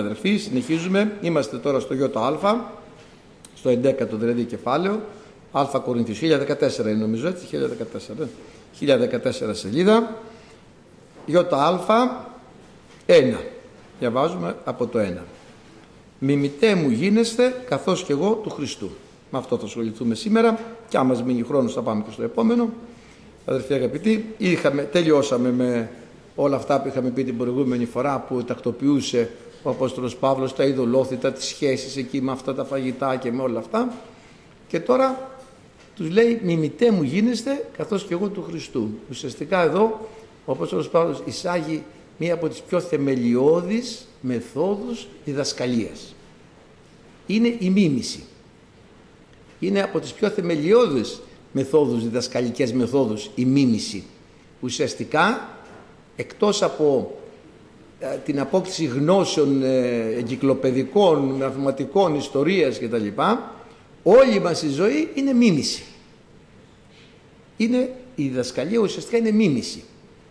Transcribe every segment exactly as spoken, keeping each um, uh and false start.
Αδερφοί, συνεχίζουμε. Είμαστε τώρα στο ΙΑ, στο εντέκατο δηλαδή κεφάλαιο, Α Κορινθίους, χίλια δεκατέσσερα είναι νομίζω, έτσι, χίλια δεκατέσσερα, χίλια δεκατέσσερα σελίδα, ΙΑ ένα. Διαβάζουμε από το ένα. Μιμητέ μου γίνεστε καθώς και εγώ του Χριστού. Με αυτό θα ασχοληθούμε σήμερα και άμα μας μείνει χρόνος θα πάμε και στο επόμενο. Αδερφοί αγαπητοί, είχαμε, τελειώσαμε με όλα αυτά που είχαμε πει την προηγούμενη φορά, που τακτοποιούσε ο Απόστολος Παύλος τα ειδωλόθητα, τις σχέσεις εκεί με αυτά τα φαγητά και με όλα αυτά. Και τώρα τους λέει μιμητέ μου γίνεστε καθώς και εγώ του Χριστού. Ουσιαστικά εδώ ο Απόστολος Παύλος εισάγει μία από τις πιο θεμελιώδεις μεθόδους διδασκαλίας. Είναι η μίμηση. Είναι από τις πιο θεμελιώδεις μεθόδους, διδασκαλικές μεθόδους, η μίμηση. Ουσιαστικά, εκτός από ε, την απόκτηση γνώσεων ε, εγκυκλοπαιδικών, μαθηματικών, ιστορίας κτλ., όλη μας η ζωή είναι μίμηση. Είναι, η διδασκαλία ουσιαστικά είναι μίμηση.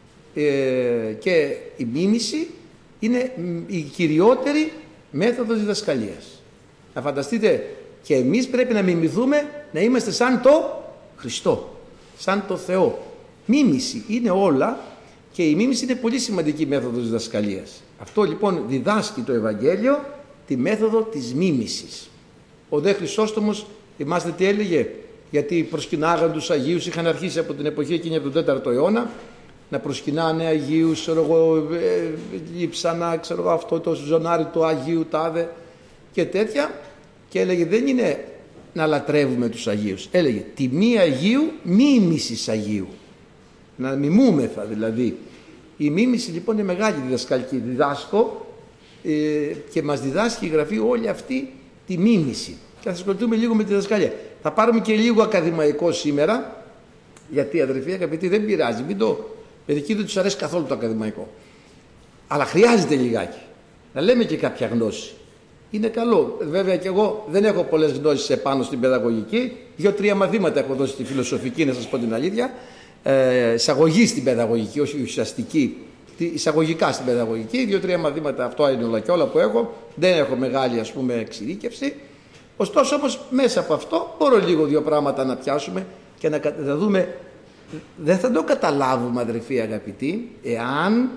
Ε, και η μίμηση είναι η κυριότερη μέθοδος διδασκαλίας. Να φανταστείτε, και εμείς πρέπει να μιμηθούμε να είμαστε σαν το Χριστό, σαν το Θεό. Μίμηση είναι όλα και η μίμηση είναι πολύ σημαντική μέθοδος διδασκαλίας. Αυτό λοιπόν διδάσκει το Ευαγγέλιο τη μέθοδο της μίμησης. Ο δε Χρυσόστομος, θυμάστε τι έλεγε, γιατί προσκυνάγαν τους Αγίους, είχαν αρχίσει από την εποχή εκείνη από τον τέταρτο αιώνα να προσκυνάνε Αγίους, ξέρω εγώ, λείψανα, ξέρω εγώ, αυτό το ζωνάρι του Αγίου τάδε και τέτοια, και έλεγε δεν είναι να λατρεύουμε τους Αγίους, έλεγε τιμή Αγίου, μίμησης Αγίου, να μιμούμεθα δηλαδή. Η μίμηση λοιπόν είναι μεγάλη διδασκαλική. Διδάσκω ε, και μας διδάσκει η Γραφή όλη αυτή τη μίμηση, και θα ασχοληθούμε λίγο με τη διδασκαλία. Θα πάρουμε και λίγο ακαδημαϊκό σήμερα, γιατί αδερφοί αγαπητοί δεν πειράζει, μην το, μερικοί δεν τους αρέσει καθόλου το ακαδημαϊκό, αλλά χρειάζεται λιγάκι να λέμε και κάποια γνώση. Είναι καλό. Βέβαια και εγώ δεν έχω πολλές γνώσεις επάνω στην παιδαγωγική. Δύο-τρία μαθήματα έχω δώσει στη φιλοσοφική, να σας πω την αλήθεια. Ε, εισαγωγή στην παιδαγωγική, όχι ουσιαστική. Εισαγωγικά στην παιδαγωγική. Δύο-τρία μαθήματα, αυτό είναι όλα και όλα που έχω. Δεν έχω μεγάλη, ας πούμε, εξειδίκευση. Ωστόσο όμως μέσα από αυτό μπορώ λίγο δύο πράγματα να πιάσουμε και να, να δούμε. Δεν θα το καταλάβουμε, αδερφοί αγαπητοί, εάν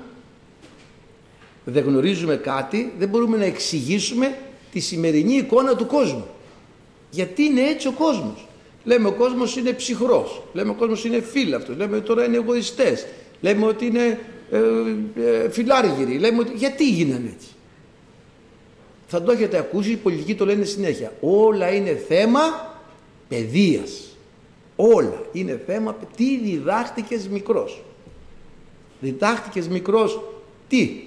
δεν γνωρίζουμε κάτι, δεν μπορούμε να εξηγήσουμε τη σημερινή εικόνα του κόσμου. Γιατί είναι έτσι ο κόσμος. Λέμε ο κόσμος είναι ψυχρός, λέμε ο κόσμος είναι φύλαυτος, λέμε ότι τώρα είναι εγωιστές, λέμε ότι είναι ε, ε, φιλάργυροι, λέμε ότι... γιατί γίνανε έτσι. Θα το έχετε ακούσει, οι πολιτικοί το λένε συνέχεια. Όλα είναι θέμα παιδείας. Όλα είναι θέμα, τι διδάχτηκες μικρός. Διδάχτηκες μικρός τι.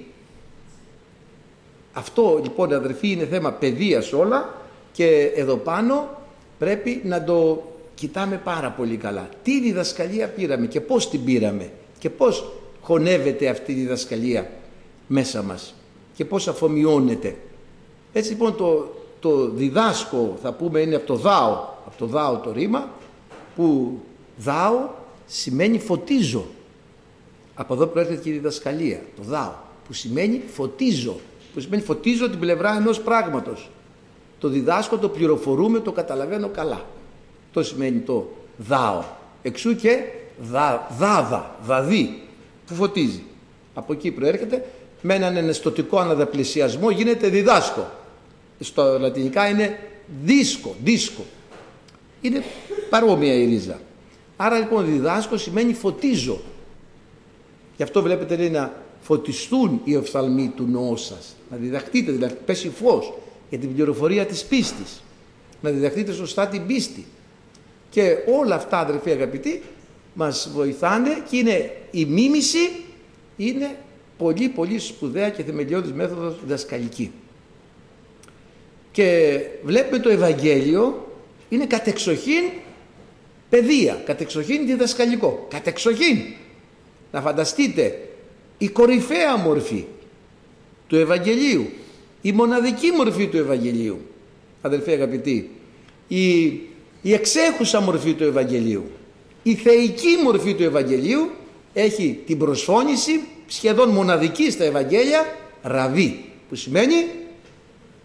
Αυτό λοιπόν αδερφοί είναι θέμα παιδείας όλα, και εδώ πάνω πρέπει να το κοιτάμε πάρα πολύ καλά. Τι διδασκαλία πήραμε και πώς την πήραμε και πώς χωνεύεται αυτή η διδασκαλία μέσα μας και πώς αφομοιώνεται. Έτσι λοιπόν το, το διδάσκω θα πούμε είναι από το δάο, από το δάο το ρήμα, που δάο σημαίνει φωτίζω. Από εδώ προέρχεται και η διδασκαλία, το δάο, που σημαίνει φωτίζω. Που σημαίνει φωτίζω την πλευρά ενός πράγματος. Το διδάσκω, το πληροφορούμε, το καταλαβαίνω καλά. Αυτό σημαίνει το δάο. Εξού και δα, δάδα, δαδί, που φωτίζει. Από εκεί προέρχεται. Με έναν εναισθητικό αναδαπλησιασμό γίνεται διδάσκω. Στο λατινικά είναι δίσκο, δίσκο. Είναι παρόμοια η ρίζα. Άρα λοιπόν διδάσκω σημαίνει φωτίζω. Γι' αυτό βλέπετε λέει να φωτιστούν οι οφθαλμοί του νόου σας. Να διδαχτείτε, δηλαδή πέσει φως για την πληροφορία της πίστης. Να διδαχτείτε σωστά την πίστη. Και όλα αυτά αδερφοί αγαπητοί μας βοηθάνε, και είναι η μίμηση είναι πολύ πολύ σπουδαία και θεμελιώδης μέθοδος διδασκαλική. Και βλέπουμε το Ευαγγέλιο είναι κατεξοχήν παιδεία, κατεξοχήν διδασκαλικό, κατεξοχήν. Να φανταστείτε η κορυφαία μορφή του Ευαγγελίου, η μοναδική μορφή του Ευαγγελίου, αδελφοί αγαπητοί, η, η εξέχουσα μορφή του Ευαγγελίου, η θεϊκή μορφή του Ευαγγελίου έχει την προσφώνηση σχεδόν μοναδική στα Ευαγγέλια, ραβί, που σημαίνει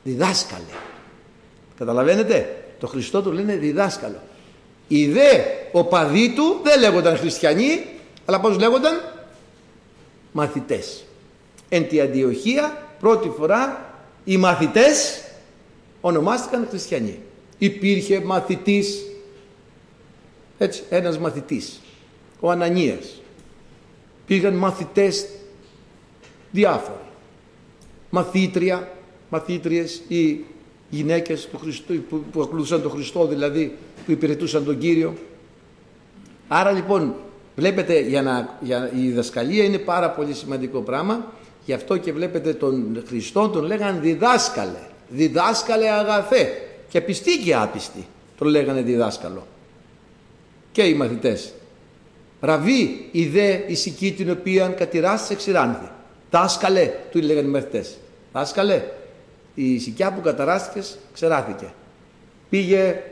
Διδάσκαλε. Καταλαβαίνετε, το Χριστό του λένε διδάσκαλο. Οι δε οπαδοί του δεν λέγονταν χριστιανοί, αλλά πώς λέγονταν? Μαθητές. Εν τη Αντιοχία πρώτη φορά οι μαθητές ονομάστηκαν χριστιανοί. Υπήρχε μαθητής, έτσι, ένας μαθητής, ο Ανανίας. Πήγαν μαθητές διάφοροι. Μαθήτρια, μαθήτριες ή γυναίκες του Χριστού, που, που ακολουθούσαν τον Χριστό, δηλαδή που υπηρετούσαν τον Κύριο. Άρα λοιπόν βλέπετε, για να, για, η διδασκαλία είναι πάρα πολύ σημαντικό πράγμα. Γι' αυτό και βλέπετε τον Χριστό τον λέγανε διδάσκαλε, διδάσκαλε αγαθέ, και πιστοί και άπιστοι τον λέγανε διδάσκαλο. Και οι μαθητές. Ραβί η δε ησική την οποία κατηράστησε ξηράνθη. Δάσκαλε, του λέγανε οι μαθητές. Δάσκαλε, η σικιά που καταράστηκες ξεράθηκε. Πήγε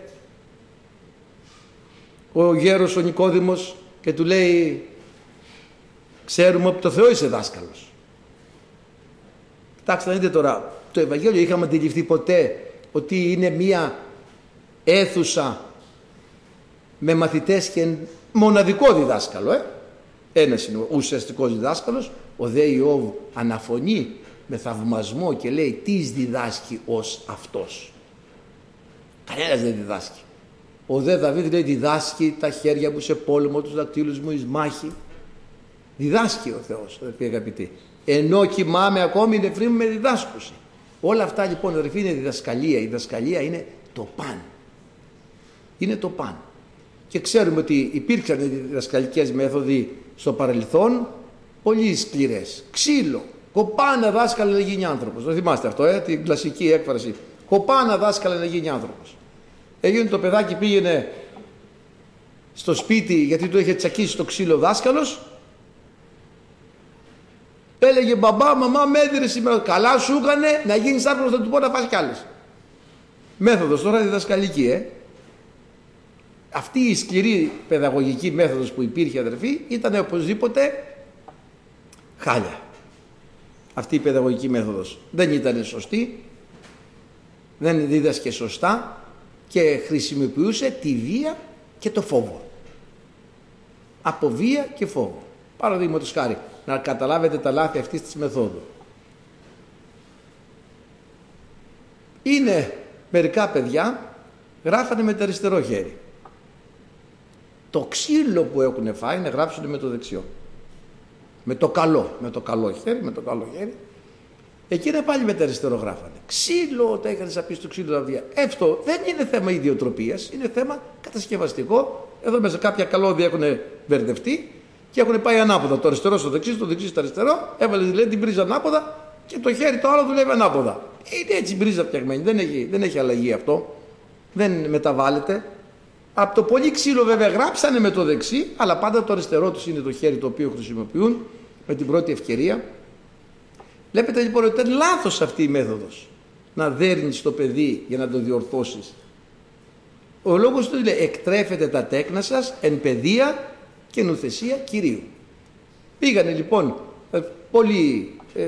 ο γέρος ο Νικόδημος και του λέει, ξέρουμε από το Θεό είσαι δάσκαλος. Κοιτάξτε να δείτε τώρα, το Ευαγγέλιο είχαμε αντιληφθεί ποτέ ότι είναι μία αίθουσα με μαθητές και μοναδικό διδάσκαλο, ε? Ένας είναι ο ουσιαστικός διδάσκαλος. Ο δε Ιώβ αναφωνεί με θαυμασμό και λέει τις διδάσκει ως αυτός. Κανένας δεν διδάσκει. Ο δε Δαβίδ λέει διδάσκει τα χέρια μου σε πόλεμο, τους δακτύλους μου εις μάχη. Διδάσκει ο Θεός, αγαπητοί. Ενώ κοιμάμαι ακόμη νεφροί μου με διδάσκουση. Όλα αυτά λοιπόν αδερφοί είναι διδασκαλία. Η διδασκαλία είναι το παν. Είναι το παν. Και ξέρουμε ότι υπήρξαν διδασκαλικές μέθοδοι στο παρελθόν πολύ σκληρές. Ξύλο. Κοπάνα δάσκαλε να γίνει άνθρωπος. Το θυμάστε αυτό, ε, την κλασική έκφραση. Κοπάνα δάσκαλε να γίνει άνθρωπος. Έγινε το παιδάκι, πήγαινε στο σπίτι γιατί του είχε τσακίσει το ξύλο ο δάσκαλος. Έλεγε μπαμπά, μαμά, με έδιρε σήμερα. Καλά σου έκανε να γίνεις άνθρωπος, θα του πω να φας κι άλλες. Μέθοδος τώρα διδασκαλική, ε. Αυτή η σκληρή παιδαγωγική μέθοδος που υπήρχε, αδερφοί, ήταν οπωσδήποτε χάλια. Αυτή η παιδαγωγική μέθοδος δεν ήταν σωστή, δεν δίδασκε σωστά και χρησιμοποιούσε τη βία και το φόβο. Από βία και φόβο. Παραδείγματος χάρη, να καταλάβετε τα λάθη αυτής της μεθόδου. Είναι μερικά παιδιά γράφανε με το αριστερό χέρι. Το ξύλο που έχουν φάει να γράψουν με το δεξιό. Με το καλό, με το καλό χέρι, με το καλό χέρι. Εκείνα πάλι με το αριστερό γράφανε. Ξύλο, τα είχαν σαπεί στο ξύλο τα βία. Αυτό δεν είναι θέμα ιδιοτροπίας, είναι θέμα κατασκευαστικό. Εδώ μέσα κάποια καλώδια έχουν μπερδευτεί και έχουν πάει ανάποδα. Το αριστερό στο δεξί, το δεξί στο αριστερό. Έβαλε δηλαδή την πρίζα ανάποδα και το χέρι το άλλο δουλεύει ανάποδα. Είναι έτσι πρίζα φτιαγμένη. Δεν έχει, δεν έχει αλλαγή αυτό. Δεν μεταβάλλεται. Από το πολύ ξύλο βέβαια γράψανε με το δεξί, αλλά πάντα το αριστερό τους είναι το χέρι το οποίο χρησιμοποιούν με την πρώτη ευκαιρία. Βλέπετε λοιπόν ότι ήταν λάθος αυτή η μέθοδος. Να δέρνεις το παιδί για να το διορθώσεις. Ο λόγος του λέει εκτρέφετε τα τέκνα σας εν παιδεία και νουθεσία Κυρίου. Πήγανε λοιπόν πολύ... Ε,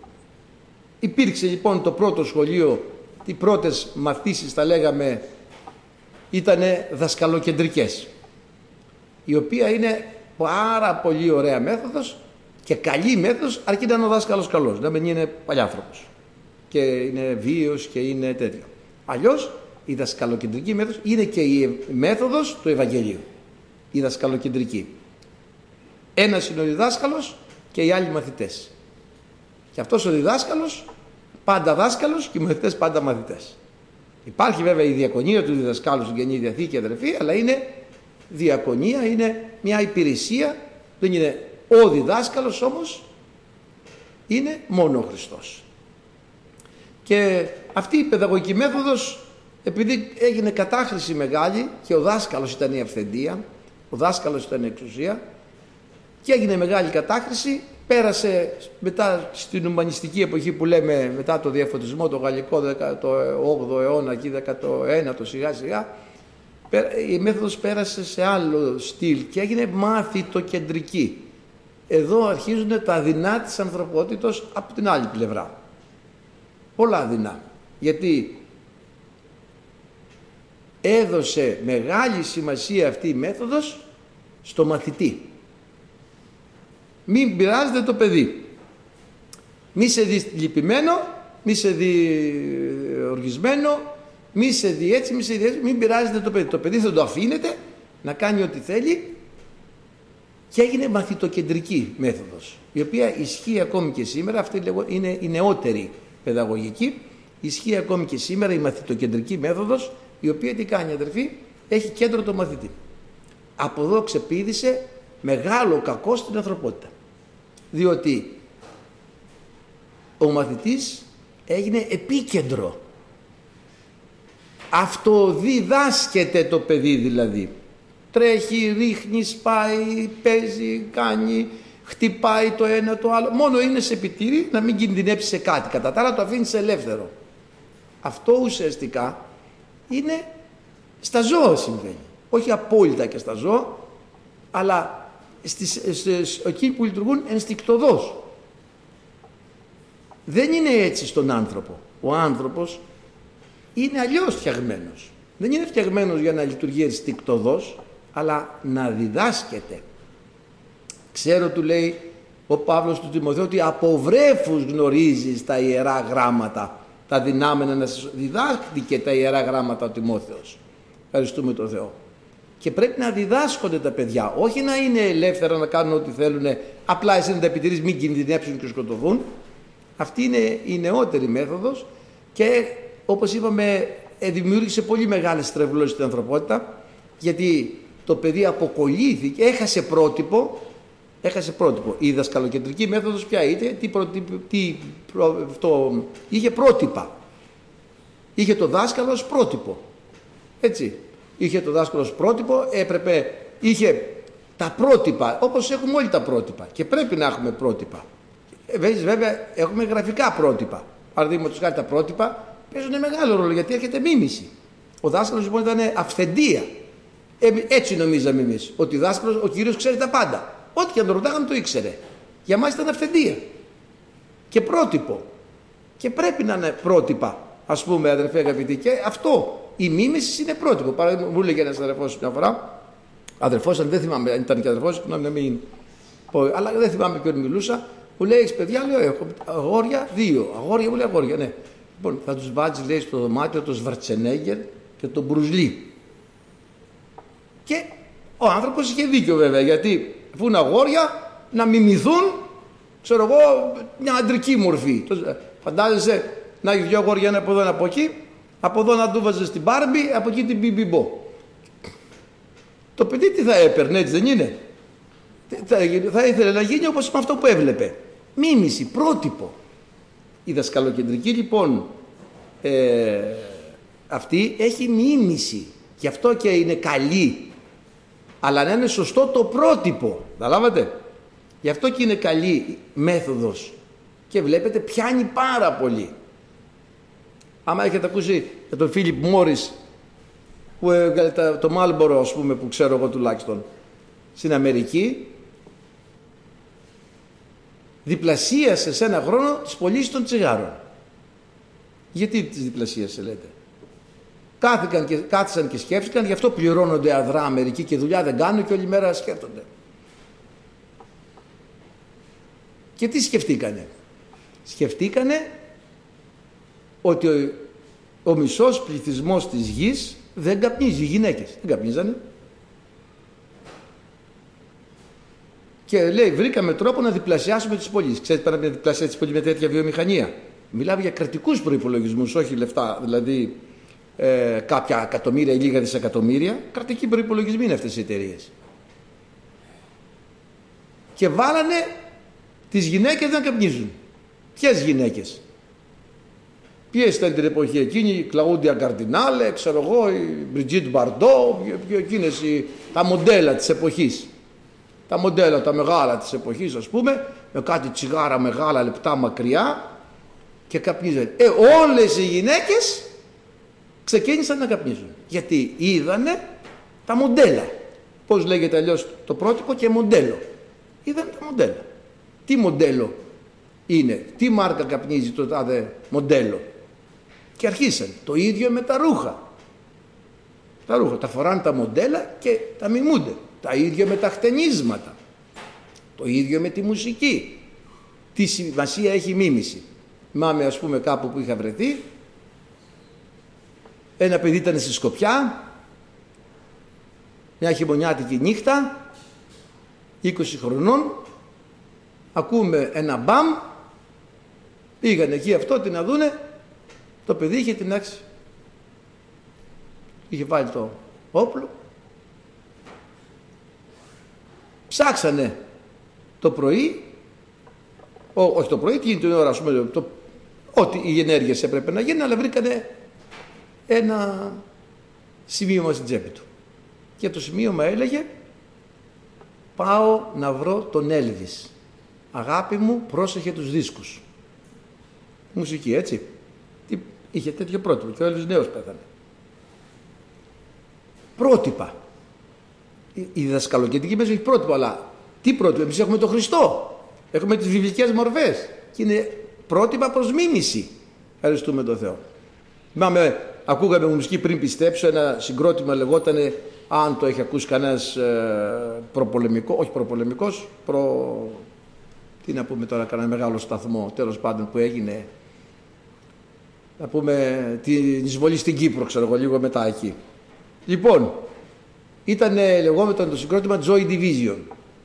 υπήρξε λοιπόν το πρώτο σχολείο, οι πρώτες μαθήσεις τα λέγαμε ήτανε δασκαλοκεντρικές, η οποία είναι πάρα πολύ ωραία μέθοδος και καλή μέθοδος, αρκεί να είναι ο δάσκαλος καλός, να μην είναι παλιάνθρωπος και είναι βίαιος και είναι τέτοιο. Αλλιώς η δασκαλοκεντρική μέθοδος είναι και η μέθοδος του Ευαγγελίου, η δασκαλοκεντρική. Ένας είναι ο διδάσκαλος και οι άλλοι μαθητές. Και αυτός ο διδάσκαλος πάντα δάσκαλος και οι μαθητές πάντα μαθητές. Υπάρχει βέβαια η διακονία του διδασκάλου στην Καινή Διαθήκη, αδερφοί, αλλά είναι διακονία, είναι μια υπηρεσία, δεν είναι ο διδάσκαλος, όμως είναι μόνο ο Χριστός. Και αυτή η παιδαγωγική μέθοδος, επειδή έγινε κατάχρηση μεγάλη και ο δάσκαλος ήταν η αυθεντία, ο δάσκαλος ήταν η εξουσία και έγινε μεγάλη κατάχρηση, πέρασε μετά στην ουμανιστική εποχή που λέμε μετά το διαφωτισμό, το γαλλικό το όγδοο αιώνα και δέκατο ένατο σιγά σιγά, η μέθοδος πέρασε σε άλλο στυλ και έγινε μάθητο-κεντρική. Εδώ αρχίζουν τα δεινά της ανθρωπότητος από την άλλη πλευρά. Πολλά δεινά. Γιατί έδωσε μεγάλη σημασία αυτή η μέθοδος στο μαθητή. Μην πειράζετε το παιδί. Μη σε δει λυπημένο, μη σε δει οργισμένο, μη σε δει έτσι, μη σε δει έτσι, μην πειράζετε το παιδί. Το παιδί θα το αφήνετε να κάνει ό,τι θέλει, και έγινε μαθητοκεντρική μέθοδος, η οποία ισχύει ακόμη και σήμερα. Αυτή είναι η νεότερη παιδαγωγική. Ισχύει ακόμη και σήμερα η μαθητοκεντρική μέθοδος, η οποία τι κάνει, αδερφοί? Έχει κέντρο το μαθητή. Από εδώ ξεπήδησε μεγάλο κακό στην ανθρωπότητα. Διότι ο μαθητής έγινε επίκεντρο. Αυτοδιδάσκεται το παιδί δηλαδή. Τρέχει, ρίχνει, σπάει, παίζει, κάνει, χτυπάει το ένα το άλλο. Μόνο είναι σε επιτήρη να μην κινδυνεύσει σε κάτι. Κατά τα άλλα το αφήνει ελεύθερο. Αυτό ουσιαστικά είναι στα ζώα συμβαίνει. Όχι απόλυτα και στα ζώα, αλλά στις, στις, εκείνοι που λειτουργούν ενστικτωδώς. Δεν είναι έτσι στον άνθρωπο. Ο άνθρωπος είναι αλλιώς φτιαγμένος. Δεν είναι φτιαγμένος για να λειτουργεί ενστικτωδώς, αλλά να διδάσκεται. Ξέρω, του λέει ο Παύλος του Τιμοθέου, ότι από βρέφους γνωρίζεις τα ιερά γράμματα, τα δυνάμενα να σας διδάσκηκε τα ιερά γράμματα ο Τιμόθεος. Ευχαριστούμε τον Θεό. Και πρέπει να διδάσκονται τα παιδιά, όχι να είναι ελεύθερα να κάνουν ό,τι θέλουν, απλά εσύ να τα επιτηρείς, μην κινδυνεύσουν και σκοτωθούν. Αυτή είναι η νεότερη μέθοδος και όπως είπαμε δημιούργησε πολύ μεγάλες στρεβλώσεις στην ανθρωπότητα, γιατί το παιδί αποκολλήθηκε, έχασε πρότυπο, έχασε πρότυπο. Η δασκαλοκεντρική μέθοδος ποια ήταν? Τι, προτύπ, τι προ, αυτό, είχε πρότυπα. Είχε το δάσκαλο ως πρότυπο. Έτσι. Είχε το δάσκαλο ως πρότυπο, έπρεπε, είχε τα πρότυπα, όπως έχουμε όλοι τα πρότυπα. Και πρέπει να έχουμε πρότυπα. Βέβαια έχουμε γραφικά πρότυπα. Παραδείγματος χάρη τα πρότυπα παίζουν μεγάλο ρόλο, γιατί έρχεται μίμηση. Ο δάσκαλος λοιπόν ήταν αυθεντία. Ε, έτσι νομίζαμε εμείς, ότι ο δάσκαλος, ο Κύριος ξέρει τα πάντα. Ό,τι και αν το ρωτάγαμε το ήξερε. Για μας ήταν αυθεντία και πρότυπο. Και πρέπει να είναι πρότυπα, ας πούμε, αδερφέ αγαπητοί. Και αυτό, η μίμηση είναι πρότυπο. Παράδειγμα, μου έλεγε ένας αδερφός μια φορά, αδερφός, αν δεν θυμάμαι, αν ήταν και αδερφός, να μην πω, αλλά δεν θυμάμαι ποιον μιλούσα. Μου λέει, έχεις παιδιά? Λέω, έχω αγόρια, δύο. Αγόρια, μου λέει, αγόρια, ναι. Λοιπόν, θα τους βάζεις, λέει, στο δωμάτιο τον Σβαρτσενέγκερ και τον Μπρουζλί. Και ο άνθρωπος είχε δίκιο βέβαια, γιατί αφού είναι αγόρια να μιμηθούν, ξέρω εγώ, μια αντρική μορφή. Φαντάζεσαι να έχει δύο αγόρια, ένα από εδώ, ένα από εκεί, από εδώ να του βάζεις την Μπάρμπι, από εκεί την Μπιμπιμπό. Το παιδί τι θα έπαιρνε, έτσι δεν είναι? Θα, θα ήθελε να γίνει όπως με αυτό που έβλεπε. Μίμηση, πρότυπο. Η δασκαλοκεντρική λοιπόν ε, αυτή έχει μίμηση. Γι' αυτό και είναι καλή. Αλλά να είναι σωστό το πρότυπο. Καταλάβατε? Γι' αυτό και είναι καλή μέθοδος. Και βλέπετε πιάνει πάρα πολύ. Άμα έχετε ακούσει για τον Φίλιπ Μόρις, που, το Μάλμπορο ας πούμε, που ξέρω εγώ τουλάχιστον, στην Αμερική, διπλασίασε σε ένα χρόνο τις πωλήσεις των τσιγάρων. Γιατί τις διπλασίασε, λέτε? Κάθηκαν και, κάθισαν και σκέφτηκαν, γι' αυτό πληρώνονται αδρά Αμερική και δουλειά δεν κάνουν και όλη μέρα σκέφτονται. Και τι σκεφτήκανε? Σκεφτήκανε ότι ο, ο μισός πληθυσμός της γης δεν καπνίζει, οι γυναίκες δεν καπνίζανε. Και λέει, βρήκαμε τρόπο να διπλασιάσουμε τις πωλήσεις. Ξέρετε, πέρα να διπλασιάσει τις πωλήσεις με τέτοια βιομηχανία. Μιλάμε για κρατικούς προϋπολογισμούς, όχι λεφτά, δηλαδή ε, κάποια εκατομμύρια ή λίγα δισεκατομμύρια. Κρατικοί προϋπολογισμοί είναι αυτές οι εταιρείες. Και βάλανε τις γυναίκες να καπνίζουν. Ποιες γυναίκες? Ποιες ήταν την εποχή εκείνη? Η Κλαούντια Καρδινάλε, ξέρω εγώ, η Μπριτζίτ Μπαρντό, εκείνες οι, τα μοντέλα της εποχής. Τα μοντέλα, τα μεγάλα της εποχής, ας πούμε, με κάτι τσιγάρα μεγάλα, λεπτά, μακριά και καπνίζανε. Ε, όλες οι γυναίκες ξεκίνησαν να καπνίζουν. Γιατί είδανε τα μοντέλα. Πώς λέγεται αλλιώς το πρότυπο? Και μοντέλο. Είδανε τα μοντέλα. Τι μοντέλο είναι? Τι μάρκα καπνίζει το τάδε μοντέλο? Και αρχίσαν. Το ίδιο με τα ρούχα. Τα ρούχα. Τα φοράνε τα μοντέλα και τα μιμούνται. Τα ίδια με τα χτενίσματα. Το ίδιο με τη μουσική. Τι σημασία έχει η μίμηση. Μάμε ας πούμε κάπου που είχα βρεθεί. Ένα παιδί ήταν στη Σκοπιά. Μια χειμωνιάτικη νύχτα. είκοσι χρονών. Ακούμε ένα μπαμ. Πήγαν εκεί αυτό τι να δούνε. Το παιδί είχε την άξη. Είχε βάλει το όπλο. Ψάξανε το πρωί. Ό, όχι το πρωί, εκείνη την ώρα, ας πούμε, το, ό,τι οι ενέργειες έπρεπε να γίνουν, αλλά βρήκανε ένα σημείωμα στην τσέπη του. Και το σημείωμα έλεγε «Πάω να βρω τον Έλβις. Αγάπη μου, πρόσεχε τους δίσκους». Μουσική, έτσι. Τι, είχε τέτοιο πρότυπο και ο Έλβις νέος πέθανε. Πρότυπα. Η, η διδασκαλοκεντρική μέσα έχει πρότυπο, αλλά τι πρότυπο, εμείς έχουμε τον Χριστό. Έχουμε τις βιβλικές μορφές και είναι πρότυπα προς μίμηση. Ευχαριστούμε τον Θεό. Θυμάμαι, ακούγαμε μουσική πριν πιστέψω, ένα συγκρότημα λεγότανε, αν το έχει ακούσει κανένας ε, προπολεμικό, όχι προπολεμικός, προ... τι να πούμε τώρα, κανένα μεγάλο σταθμό, τέλος πάντων που έγινε, να πούμε την εισβολή στην Κύπρο, ξέρω εγώ, λίγο μετά εκεί. Λοιπόν, ήταν λεγόμενο το συγκρότημα Joy Division.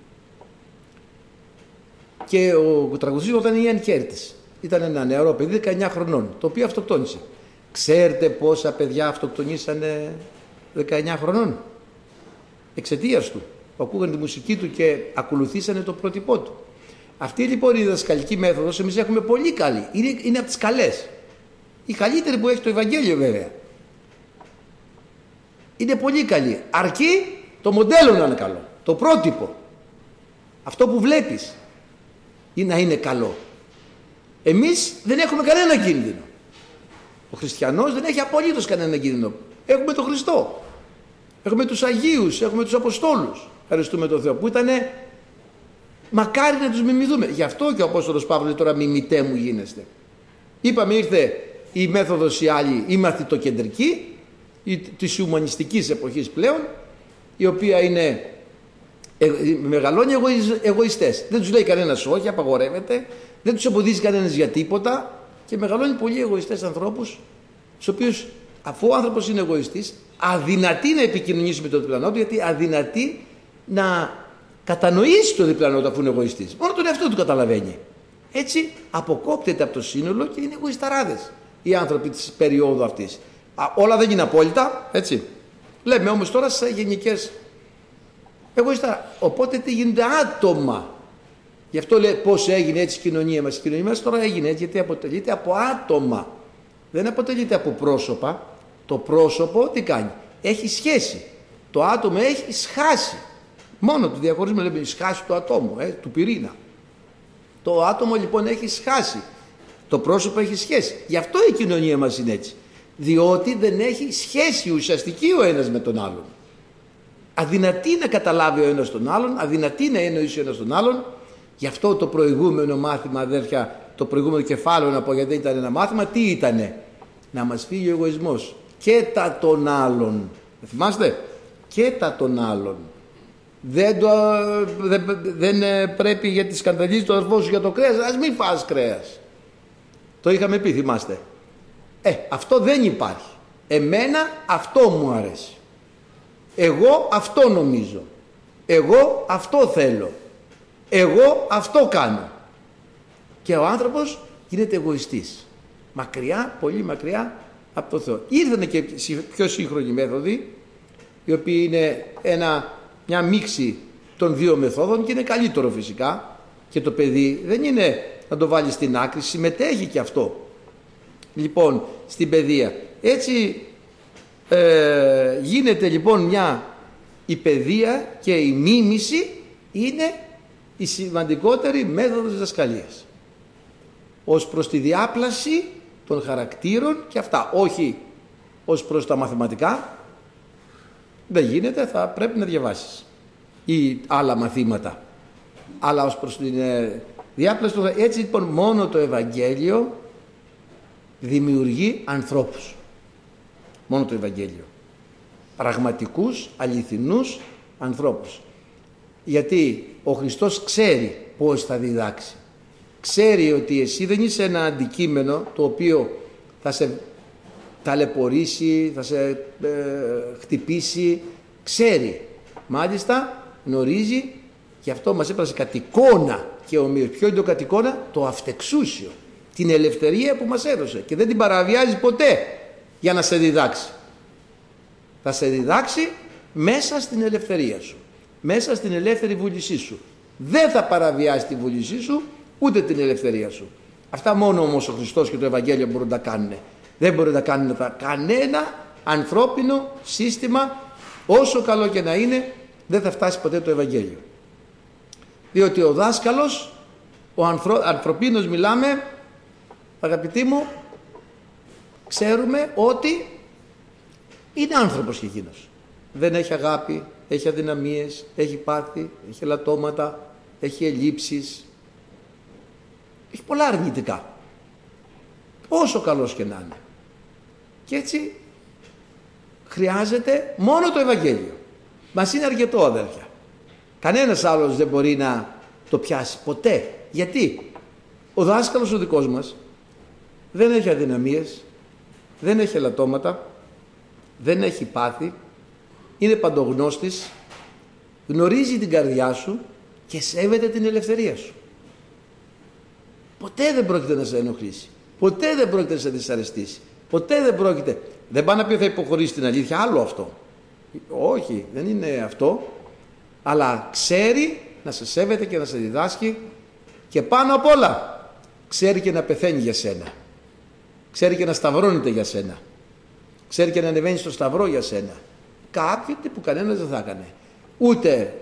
Και ο τραγουδιστής ήταν η Ιαν Κέρτις. Ήταν ένα νεαρό παιδί δεκαεννιά χρονών, το οποίο αυτοκτόνησε. Ξέρετε πόσα παιδιά αυτοκτονήσανε δεκαεννιά χρονών? Εξαιτίας του. Που ακούγαν τη μουσική του και ακολουθήσανε το πρότυπό του. Αυτή λοιπόν η διδασκαλική μέθοδος εμείς έχουμε πολύ καλή. Είναι, είναι από τις καλές. Η καλύτερη που έχει το Ευαγγέλιο βέβαια. Είναι πολύ καλή. Αρκεί το μοντέλο να είναι καλό. Το πρότυπο. Αυτό που βλέπεις ή να είναι καλό. Εμείς δεν έχουμε κανένα κίνδυνο. Ο χριστιανός δεν έχει απολύτως κανένα κίνδυνο. Έχουμε τον Χριστό. Έχουμε τους Αγίους, έχουμε τους Αποστόλους. Ευχαριστούμε τον Θεό που ήτανε μακάρι να τους μιμηθούμε. Γι' αυτό και ο Απόστολος Παύλος λέει τώρα μιμητέ μου γίνεστε. Είπαμε ήρθε η μέθοδος η άλλη, η μαθητοκεντρική, η, της ουμανιστικής εποχής πλέον, η οποία είναι Ε, μεγαλώνει εγωιστές. Δεν τους λέει κανένας όχι, απαγορεύεται, δεν τους εμποδίζει κανένας για τίποτα και μεγαλώνει πολύ εγωιστές ανθρώπους, στους οποίους αφού ο άνθρωπος είναι εγωιστής, αδυνατεί να επικοινωνήσει με τον διπλανό του, γιατί αδυνατεί να κατανοήσει τον διπλανό του αφού είναι εγωιστής. Μόνο τον εαυτό του καταλαβαίνει. Έτσι αποκόπτεται από το σύνολο και είναι εγωισταράδες οι άνθρωποι της περίοδου αυτής. Α, όλα δεν είναι απόλυτα, έτσι. Λέμε όμως τώρα σε γενικές. Εγωιστά. Οπότε τι γίνονται άτομα. Γι' αυτό λέει πώς έγινε έτσι η κοινωνία μας. Η κοινωνία μας τώρα έγινε έτσι γιατί αποτελείται από άτομα. Δεν αποτελείται από πρόσωπα. Το πρόσωπο τι κάνει? Έχει σχέση. Το άτομο έχει σχάση. Μόνο το διαχωρίζουμε λέμε η σχάση του ατόμου, ε, του πυρήνα. Το άτομο λοιπόν έχει σχάση. Το πρόσωπο έχει σχέση. Γι' αυτό η κοινωνία μας είναι έτσι. Διότι δεν έχει σχέση ουσιαστική ο ένας με τον άλλον. Αδυνατεί να καταλάβει ο ένας τον άλλον, αδυνατεί να εννοήσει ο ένας τον άλλον. Γι' αυτό το προηγούμενο μάθημα, αδέρφια, το προηγούμενο κεφάλαιο να πω, γιατί δεν ήταν ένα μάθημα, τι ήτανε? Να μας φύγει ο εγωισμός. Και τα των άλλων. Θυμάστε? Και τα των άλλων. Δεν, το, δεν, δεν πρέπει γιατί σκανδαλίζει το αδερφό σου για το κρέας, ας μην φας κρέας. Το είχαμε πει, θυμάστε? Ε, αυτό δεν υπάρχει. Εμένα αυτό μου αρέσει. Εγώ αυτό νομίζω. Εγώ αυτό θέλω. Εγώ αυτό κάνω. Και ο άνθρωπος γίνεται εγωιστής. Μακριά, πολύ μακριά από το Θεό. Ήρθανε και πιο σύγχρονοι μέθοδοι, οι οποίοι είναι ένα, μια μίξη των δύο μεθόδων και είναι καλύτερο φυσικά. Και το παιδί δεν είναι να το βάλει στην άκρη, συμμετέχει και αυτό. Λοιπόν, στην παιδεία. Έτσι ε, γίνεται λοιπόν μια η παιδεία και η μίμηση είναι η σημαντικότερη μέθοδος διδασκαλίας. Ως προς τη διάπλαση των χαρακτήρων και αυτά. Όχι ως προς τα μαθηματικά. Δεν γίνεται, θα πρέπει να διαβάσεις. Ή άλλα μαθήματα. Αλλά ως προς την ε, διάπλαση των χαρακτήρων. Έτσι λοιπόν μόνο το Ευαγγέλιο δημιουργεί ανθρώπους. Μόνο το Ευαγγέλιο. Πραγματικούς, αληθινούς ανθρώπους. Γιατί ο Χριστός ξέρει πώς θα διδάξει. Ξέρει ότι εσύ δεν είσαι ένα αντικείμενο το οποίο θα σε ταλαιπωρήσει, θα σε ε, χτυπήσει. Ξέρει. Μάλιστα γνωρίζει, και αυτό μας έπρασε κατ' εικόνα και ομοίως. Ποιο είναι το κατ' εικόνα? Το αυτεξούσιο. Την ελευθερία που μας έδωσε. Και δεν την παραβιάζει ποτέ για να σε διδάξει. Θα σε διδάξει μέσα στην ελευθερία σου. Μέσα στην ελεύθερη βούλησή σου. Δεν θα παραβιάσει τη βούλησή σου, ούτε την ελευθερία σου. Αυτά μόνο όμως ο Χριστός και το Ευαγγέλιο μπορούν να τα κάνουν. Δεν μπορεί να κάνουν τα κανένα ανθρώπινο σύστημα, όσο καλό και να είναι, δεν θα φτάσει ποτέ το Ευαγγέλιο. Διότι ο δάσκαλος, ο ανθρω... ανθρωπίνος μιλάμε, αγαπητοί μου, ξέρουμε ότι είναι άνθρωπος και εκείνος. Δεν έχει αγάπη, έχει αδυναμίες, έχει πάθη, έχει ελαττώματα, έχει ελλείψεις, έχει πολλά αρνητικά. Όσο καλός και να είναι. Και έτσι χρειάζεται μόνο το Ευαγγέλιο. Μας είναι αρκετό, αδέρφια. Κανένας άλλος δεν μπορεί να το πιάσει ποτέ. Γιατί ο δάσκαλος ο δικός μας δεν έχει αδυναμίες, δεν έχει ελαττώματα, δεν έχει πάθη, είναι παντογνώστης, γνωρίζει την καρδιά σου και σέβεται την ελευθερία σου. Ποτέ δεν πρόκειται να σε ενοχλήσει. Ποτέ δεν πρόκειται να σε δυσαρεστήσει. Ποτέ δεν πρόκειται. Δεν πάει να πει θα υποχωρήσει την αλήθεια. Άλλο αυτό. Όχι, δεν είναι αυτό. Αλλά ξέρει να σε σέβεται και να σε διδάσκει, και πάνω απ' όλα ξέρει και να πεθαίνει για σένα. Ξέρει και να σταυρώνεται για σένα. Ξέρει και να ανεβαίνει στο σταυρό για σένα. Κάποιοι που κανένας δεν θα έκανε. Ούτε,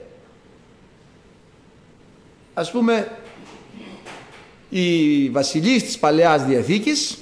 ας πούμε, οι βασιλείς της Παλαιάς Διαθήκης,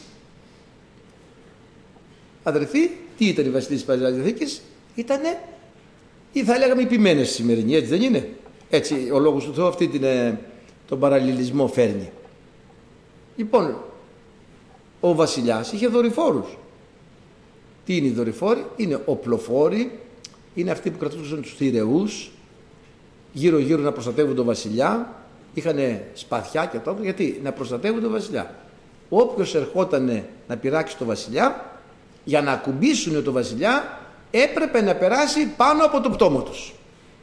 αδερφοί, τι ήταν οι βασιλείς της Παλαιάς Διαθήκης? Ήτανε, ή θα λέγαμε, οι ποιμένες σημερινοί, έτσι δεν είναι? Έτσι ο Λόγος του Θεού αυτή την, τον παραλληλισμό φέρνει. Λοιπόν, ο βασιλιάς είχε δορυφόρους. Τι είναι οι δορυφόροι? Είναι οπλοφόροι, είναι αυτοί που κρατούσαν τους θηρεούς γύρω γύρω να προστατεύουν τον βασιλιά. Είχαν σπαθιά και τόξο. Γιατί? Να προστατεύουν τον βασιλιά. Όποιος ερχόταν να πειράξει τον βασιλιά, για να ακουμπήσουν τον βασιλιά έπρεπε να περάσει πάνω από το πτώμα τους.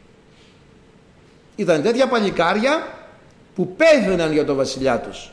Ήταν τέτοια παλικάρια που πέθαιναν για τον βασιλιά τους.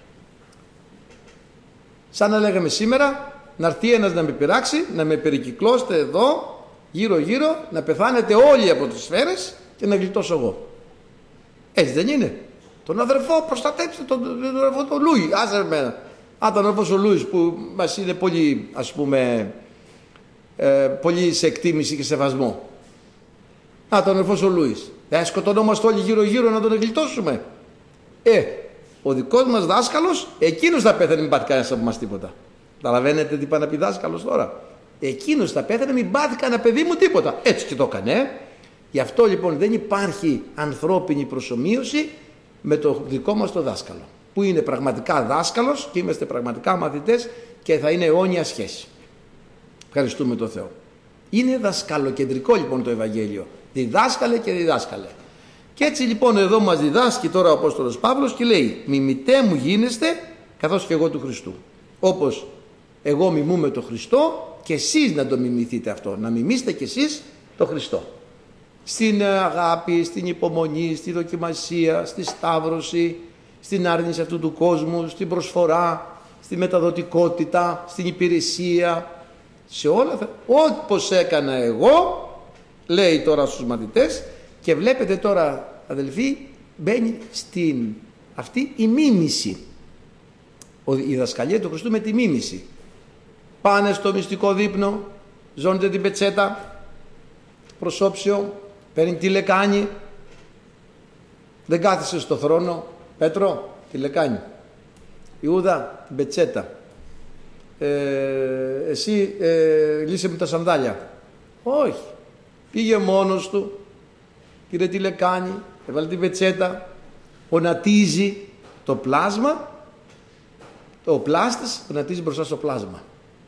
Σαν να λέγαμε σήμερα, να έρθει ένας να με πειράξει, να με περικυκλώσετε εδώ γύρω γύρω, να πεθάνετε όλοι από τις σφαίρες και να γλιτώσω εγώ. Έτσι δεν είναι? Τον αδερφό προστατέψτε, τον, τον αδερφό τον Λούι, άσε εμένα. Α, τον αδερφός ο Λούις που μας είναι πολύ, ας πούμε, ε, πολύ σε εκτίμηση και σεβασμό. Α, τον αδερφός ο Λούις. Ε, σκοτωνόμαστε όλοι γύρω γύρω να τον γλιτώσουμε. Ε, ο δικός μας δάσκαλος, εκείνος θα πέθανε, μην πάθει κανένας από μας τίποτα. Καταλαβαίνετε τι πάει να πει δάσκαλος τώρα? Εκείνος θα πέθανε, μην πάθει κανένα παιδί μου τίποτα. Έτσι και το έκανε. Ε. Γι' αυτό λοιπόν δεν υπάρχει ανθρώπινη προσομοίωση με το δικό μας το δάσκαλο, που είναι πραγματικά δάσκαλος και είμαστε πραγματικά μαθητές και θα είναι αιώνια σχέση. Ευχαριστούμε τον Θεό. Είναι δασκαλοκεντρικό λοιπόν το Ευαγγέλιο. Διδάσκαλε και διδάσκαλε. Και έτσι λοιπόν εδώ μας διδάσκει τώρα ο Απόστολος Παύλος και λέει, μιμητέ μου γίνεστε καθώς και εγώ του Χριστού. Όπως εγώ μιμούμε το Χριστό, και εσείς να το μιμηθείτε αυτό. Να μιμήσετε και εσείς το Χριστό. Στην αγάπη, στην υπομονή, στη δοκιμασία, στη σταύρωση, στην άρνηση αυτού του κόσμου, στην προσφορά, στη μεταδοτικότητα, στην υπηρεσία, σε όλα θα... Όπως έκανα εγώ, λέει τώρα στους μαθητές, και βλέπετε τώρα αδελφοί, μπαίνει στην αυτή η μίμηση. Η διδασκαλία του Χριστού με τη μίμηση. Πάνε στο μυστικό δείπνο, ζώνετε την πετσέτα, προσώψιο, παίρνει τη λεκάνη. Δεν κάθισε στο θρόνο, Πέτρο, τη λεκάνη. Ιούδα, την πετσέτα. Ε, εσύ ε, λύσε μου τα σανδάλια. Όχι. Πήγε μόνος του, πήρε τη λεκάνη, έβαλε την πετσέτα, ονατίζει το πλάσμα ο πλάστης γονατίζει μπροστά στο πλάσμα.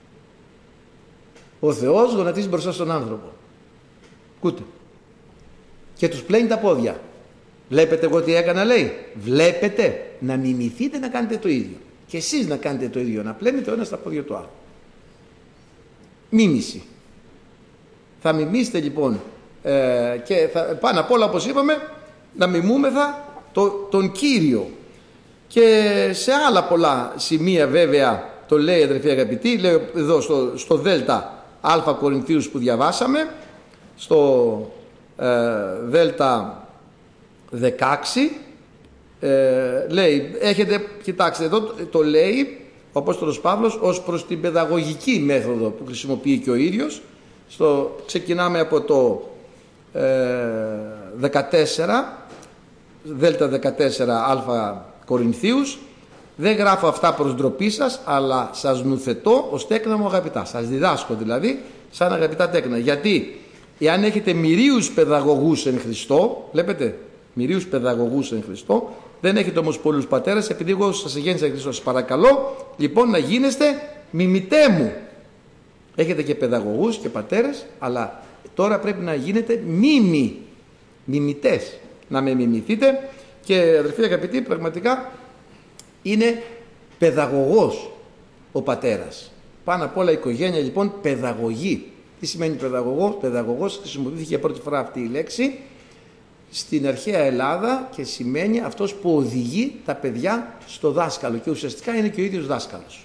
Ο Θεός γονατίζει μπροστά στον άνθρωπο. Ακούτε. Και τους πλένει τα πόδια. Βλέπετε εγώ τι έκανα, λέει. Βλέπετε, να μιμηθείτε να κάνετε το ίδιο. Και εσείς να κάνετε το ίδιο, να πλένετε ο ένας τα πόδια του άλλου. Μίμηση. Θα μιμήσετε λοιπόν ε, και θα, πάνω απ' όλα, όπως είπαμε, να μιμούμεθα το, τον Κύριο. Και σε άλλα πολλά σημεία βέβαια το λέει, αδερφοί αγαπητοί, λέει εδώ στο, στο Δέλτα Α Κορινθίους που διαβάσαμε, στο ε, Δέλτα δεκαέξι, ε, λέει, έχετε, κοιτάξτε εδώ το, το λέει ο Απόστολος Παύλος ως προς την παιδαγωγική μέθοδο που χρησιμοποιεί και ο ίδιος. Στο, ξεκινάμε από το ε, δεκατέσσερα, Δέλτα δεκατέσσερα Α Κορινθίους. Δεν γράφω αυτά προς ντροπή σας, αλλά σας νουθετώ ως τέκνα μου αγαπητά. Σας διδάσκω δηλαδή σαν αγαπητά τέκνα. Γιατί εάν έχετε μυρίους παιδαγωγούς εν Χριστώ, βλέπετε, μυρίους παιδαγωγούς εν Χριστώ, δεν έχετε όμως πολλούς πατέρες, επειδή εγώ σας γέννησα εν Χριστώ. Σας παρακαλώ λοιπόν να γίνεστε μιμητέ μου. Έχετε και παιδαγωγούς και πατέρες, αλλά τώρα πρέπει να γίνετε μίμοι, μιμητές, να με μιμηθείτε. Και αδερφοί αγαπητοί, πραγματικά είναι παιδαγωγός ο πατέρας. Πάνω απ' όλα η οικογένεια λοιπόν παιδαγωγή. Τι σημαίνει παιδαγωγός? Παιδαγωγός χρησιμοποιήθηκε για πρώτη φορά αυτή η λέξη στην αρχαία Ελλάδα και σημαίνει αυτός που οδηγεί τα παιδιά στο δάσκαλο, και ουσιαστικά είναι και ο ίδιος δάσκαλος.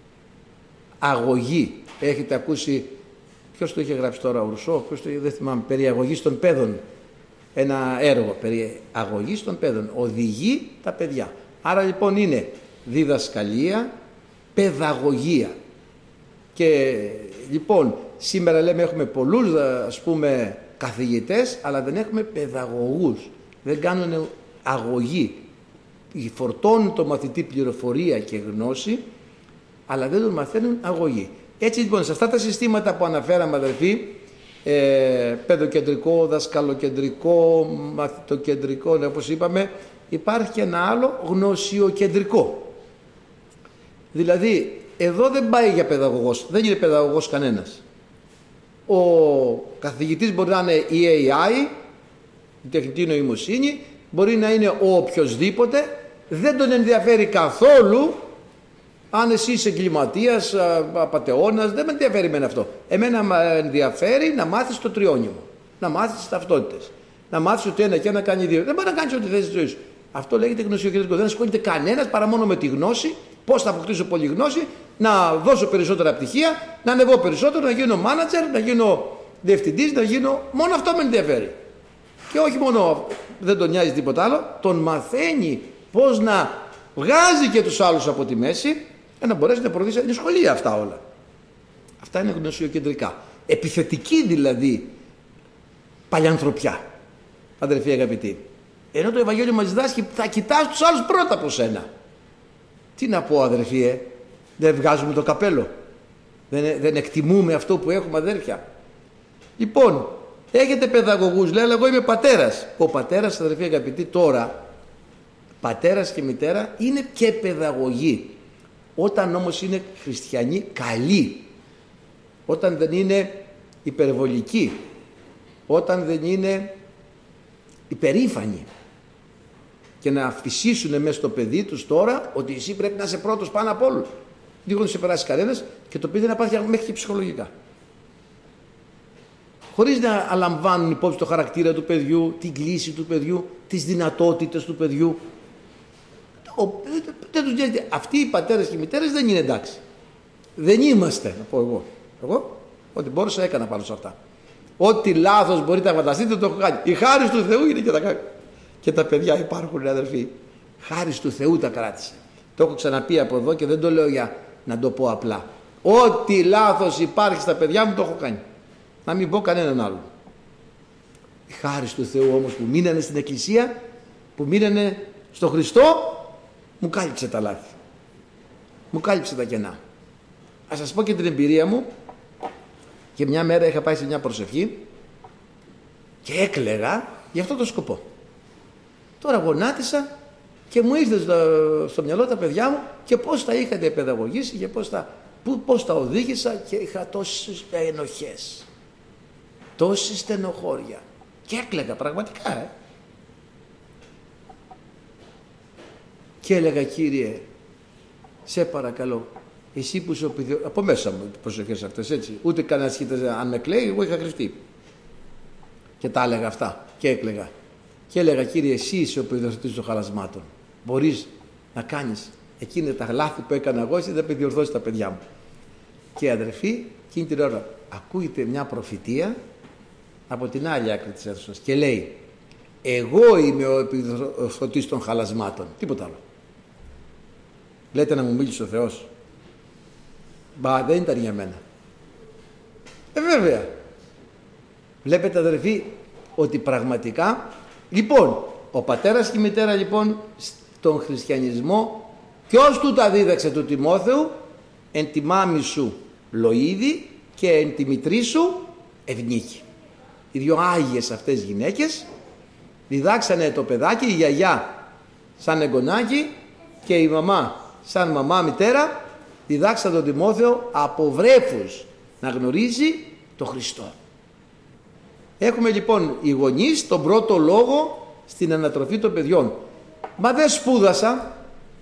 Αγωγή. Έχετε ακούσει, ποιος το είχε γράψει τώρα, ο Ρουσό, ποιος το είχε, δεν θυμάμαι, περί αγωγής των παιδών. Ένα έργο περί αγωγής των παιδών. Οδηγεί τα παιδιά. Άρα λοιπόν είναι διδασκαλία, παιδαγωγία. Και λοιπόν σήμερα λέμε έχουμε πολλούς, ας πούμε, καθηγητές, αλλά δεν έχουμε παιδαγωγούς. Δεν κάνουν αγωγή. Φορτώνουν το μαθητή πληροφορία και γνώση, αλλά δεν τον μαθαίνουν αγωγή. Έτσι λοιπόν σε αυτά τα συστήματα που αναφέραμε, αδερφοί, ε, παιδοκεντρικό, δασκαλοκεντρικό, μαθητοκεντρικό, ναι, όπως είπαμε, υπάρχει και ένα άλλο γνωσιοκεντρικό. Δηλαδή εδώ δεν πάει για παιδαγωγός, δεν είναι παιδαγωγός κανένας. Ο καθηγητής μπορεί να είναι η έι άι, η τεχνητή νοημοσύνη, μπορεί να είναι ο οποιοσδήποτε, δεν τον ενδιαφέρει καθόλου αν εσύ είσαι εγκληματίας, απατεώνας, δεν με ενδιαφέρει εμένα αυτό. Εμένα με ενδιαφέρει να μάθεις το τριώνυμο, να μάθεις τις ταυτότητες, να μάθεις ότι ένα και ένα κάνει δύο. Δεν μπορεί να κάνεις ό,τι θες στη ζωή σου. Αυτό λέγεται γνωσιοκεντρικό. Δεν ασχολείται κανένας παρά μόνο με τη γνώση, πώς θα αποκτήσω πολλή γνώση, να δώσω περισσότερα πτυχία, να ανεβώ περισσότερο, να γίνω manager, να γίνω διευθυντής, να γίνω. Μόνο αυτό με ενδιαφέρει. Και όχι μόνο, δεν τον νοιάζει τίποτα άλλο, τον μαθαίνει πώς να βγάζει και τους άλλους από τη μέση, για να μπορέσει να προωθήσει. Είναι σχολεία αυτά όλα. Αυτά είναι γνωσιοκεντρικά. Επιθετική δηλαδή παλιανθρωπιά, αδερφοί αγαπητοί. Ενώ το Ευαγγέλιο μας διδάσκει, θα κοιτάς τους άλλους πρώτα από σένα. Τι να πω, αδερφοί, ε? Δεν βγάζουμε το καπέλο. Δεν, δεν εκτιμούμε αυτό που έχουμε, αδέρφια. Λοιπόν, έχετε παιδαγωγούς, λέει, αλλά εγώ είμαι πατέρας. Ο πατέρας, αδερφοί αγαπητοί, τώρα, πατέρας και μητέρα είναι και παιδαγωγοί. Όταν όμως είναι χριστιανοί καλοί, όταν δεν είναι υπερβολικοί, όταν δεν είναι υπερήφανοι και να αφησίσουν μέσα στο παιδί τους τώρα ότι εσύ πρέπει να είσαι πρώτος πάνω από όλους. Δεν να σε περάσει κανένας και το παιδί να πάθει μέχρι και ψυχολογικά. Χωρίς να αλαμβάνουν υπόψη το χαρακτήρα του παιδιού, την κλίση του παιδιού, τις δυνατότητες του παιδιού. Ο, δεν τους γίνεται. Αυτοί οι πατέρες και οι μητέρες δεν είναι εντάξει. Δεν είμαστε, να πω εγώ. Εγώ, ό,τι μπόρεσα έκανα πάνω σε αυτά. Ό,τι λάθος μπορείτε να φανταστείτε το έχω κάνει. Η χάρις του Θεού είναι και τα, και τα παιδιά υπάρχουν, αδερφοί. Χάρις του Θεού τα κράτησε. Το έχω ξαναπεί από εδώ και δεν το λέω για να το πω απλά. Ό,τι λάθος υπάρχει στα παιδιά μου το έχω κάνει. Να μην πω κανέναν άλλο. Η χάρις του Θεού όμως που μείνανε στην εκκλησία, που μείνανε στο Χριστό, μου κάλυψε τα λάθη. Μου κάλυψε τα κενά. Ας σας πω και την εμπειρία μου. Και μια μέρα είχα πάει σε μια προσευχή και έκλαιγα για αυτό το σκοπό. Τώρα γονάτισα και μου ήρθε στο, στο μυαλό τα παιδιά μου και πώς τα είχατε παιδαγωγήσει και πώς τα, που, πώς τα οδήγησα και είχα τόσες ενοχές, τόση στενοχώρια και έκλαιγα πραγματικά ε. Και έλεγα, Κύριε, σε παρακαλώ, εσύ που είσαι ο παιδιό... Από μέσα μου οι προσευχές αυτές, έτσι. Ούτε κανένας κοίταζε αν με κλαίει, εγώ είχα κρυφτεί. Και τα έλεγα αυτά και έκλαιγα. Και έλεγα, Κύριε, εσύ είσαι ο παιδιορθωτής των χαλασμάτων. Μπορείς να κάνεις εκείνα τα λάθη που έκανα εγώ, εσύ θα παιδιορθώσεις τα παιδιά μου. Και αδερφοί, εκείνη την ώρα ακούγεται μια προφητεία από την άλλη άκρη της αίθουσας και λέει, εγώ είμαι ο παιδιορθωτής των χαλασμάτων. Τίποτα άλλο. Λέτε να μου μίλησε ο Θεός. Μπα, δεν ήταν για μένα. Ε, βέβαια. Βλέπετε, αδερφοί, ότι πραγματικά, λοιπόν, ο πατέρας και η μητέρα, λοιπόν, στον χριστιανισμό, ποιος του τα δίδαξε του Τιμόθεου? Εν τη μάμη σου Λοΐδη και εν τη μητρή σου Ευνίκη. Οι δυο άγιες αυτές γυναίκες διδάξανε το παιδάκι, η γιαγιά σαν εγγονάκι και η μαμά σαν μαμά μητέρα, διδάξαν τον Τιμόθεο από βρέφους να γνωρίζει το Χριστό. Έχουμε λοιπόν οι γονείς τον πρώτο λόγο στην ανατροφή των παιδιών. Μα δεν σπούδασα,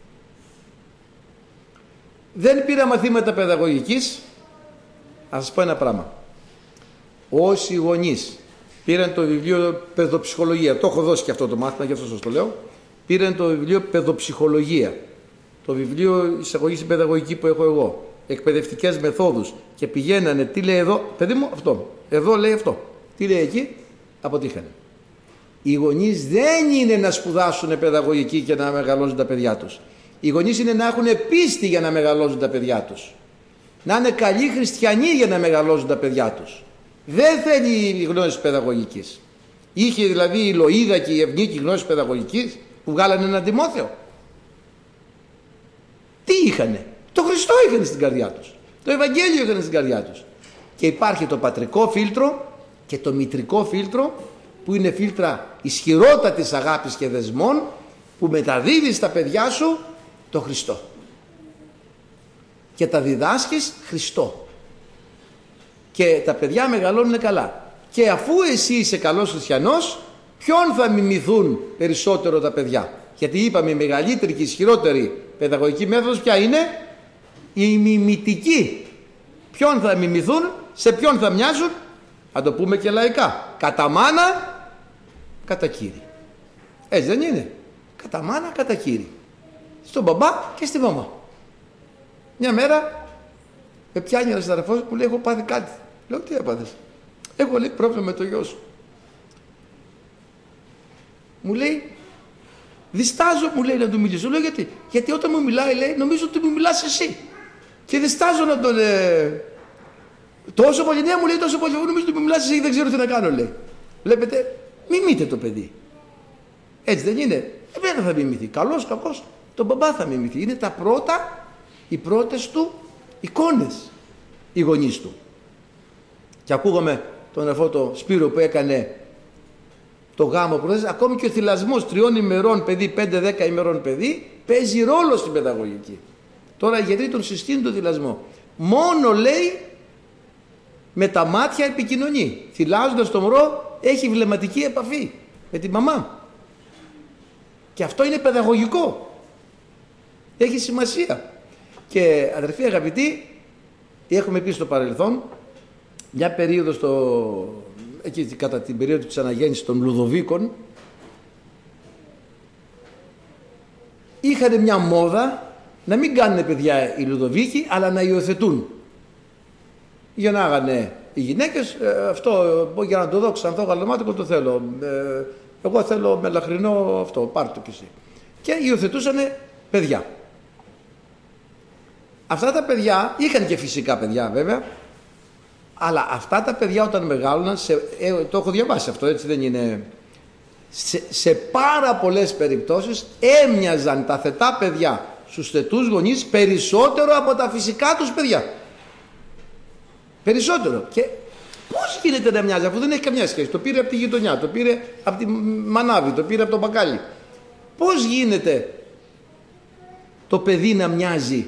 δεν πήρα μαθήματα παιδαγωγικής. Ας σας πω ένα πράγμα. Όσοι γονείς πήραν το βιβλίο παιδοψυχολογία, το έχω δώσει και αυτό το μάθημα, γι' αυτό σας το λέω, πήραν το βιβλίο παιδοψυχολογία, το βιβλίο εισαγωγή στην παιδαγωγική που έχω εγώ, εκπαιδευτικές μεθόδους, και πηγαίνανε, τι λέει εδώ, παιδί μου, αυτό, εδώ λέει αυτό, τι λέει εκεί, αποτύχανε. Οι γονείς δεν είναι να σπουδάσουν παιδαγωγική και να μεγαλώσουν τα παιδιά τους. Οι γονείς είναι να έχουν πίστη για να μεγαλώσουν τα παιδιά τους. Να είναι καλοί χριστιανοί για να μεγαλώσουν τα παιδιά τους. Δεν θέλει η γνώση παιδαγωγικής. Είχε δηλαδή η Λοΐδα και η Ευνίκη γνώση παιδαγωγικής που βγάλανε έναν Τιμόθεο? Τι είχανε? Το Χριστό είχαν στην καρδιά τους. Το Ευαγγέλιο είχαν στην καρδιά τους. Και υπάρχει το πατρικό φίλτρο και το μητρικό φίλτρο, που είναι φίλτρα ισχυρότατης αγάπης και δεσμών, που μεταδίδει στα παιδιά σου το Χριστό και τα διδάσκεις Χριστό και τα παιδιά μεγαλώνουν καλά. Και αφού εσύ είσαι καλός χριστιανός, ποιον θα μιμηθούν περισσότερο τα παιδιά? Γιατί είπαμε η μεγαλύτερη και ισχυρότερη παιδαγωγική μέθοδος ποια είναι? Η μιμητική. Ποιον θα μιμηθούν, σε ποιον θα μοιάζουν? Θα το πούμε και λαϊκά, κατά μάνα, κατά κύρι. Έτσι δεν είναι? Κατά μάνα, κατά κύρι. Στον μπαμπά και στη μαμά. Μια μέρα με πιάνει ένας αδερφός που λέει, έχω πάθει κάτι. Λέω, τι έπαθες? Έχω, λέει, πρόβλημα με το γιο σου. Μου λέει, διστάζω, μου λέει, να του μιλήσω. Λέω, γιατί? Γιατί όταν μου μιλάει, λέει, νομίζω ότι μου μιλάς εσύ. Και διστάζω να τον... Ε... Τόσο πολύ, ναι, μου λέει, τόσο πολύ, νομίζω ότι μου μιλάς εσύ και δεν ξέρω τι να κάνω, λέει. Βλέπετε, μιμείτε το παιδί. Έτσι δεν είναι? Εμένα θα μιμηθεί. Καλός, κακός, τον μπαμπά θα μιμηθεί. Είναι τα πρώτα, οι πρώτες του εικόνες, οι γονείς του. Και ακούγαμε τον αδερφό το Σπύρο που έκανε το γάμο προχθές, ακόμη και ο θυλασμός τριών ημερών παιδί, πέντε δέκα ημερών παιδί, παίζει ρόλο στην παιδαγωγική. Τώρα οι γιατροί τον συστήνουν το θυλασμό. Μόνο, λέει, με τα μάτια επικοινωνεί. Θυλάζοντας το μωρό έχει βλεμματική επαφή με τη μαμά. Και αυτό είναι παιδαγωγικό. Έχει σημασία. Και αδερφοί αγαπητοί, έχουμε πει στο παρελθόν μια περίοδο στο, εκεί, κατά την περίοδο της αναγέννησης των Λουδοβίκων, είχαν μια μόδα να μην κάνουν παιδιά οι Λουδοβίκοι, αλλά να υιοθετούν. Γεννάγανε οι γυναίκες, ε, αυτό για να το δω ξανθό γαλαμάτικο το θέλω, ε, εγώ θέλω μελαχρινό αυτό, πάρ' το κι εσύ. Και υιοθετούσανε παιδιά. Αυτά τα παιδιά είχαν και φυσικά παιδιά βέβαια, αλλά αυτά τα παιδιά όταν μεγάλωναν, σε, ε, το έχω διαβάσει αυτό, έτσι δεν είναι, σε, σε πάρα πολλές περιπτώσεις έμοιαζαν τα θετά παιδιά στους θετούς γονείς περισσότερο από τα φυσικά τους παιδιά. Περισσότερο. Και πώς γίνεται να μοιάζει, αφού δεν έχει καμιά σχέση? Το πήρε από τη γειτονιά, το πήρε από τη μανάβη, το πήρε από το μπακάλι. Πώς γίνεται το παιδί να μοιάζει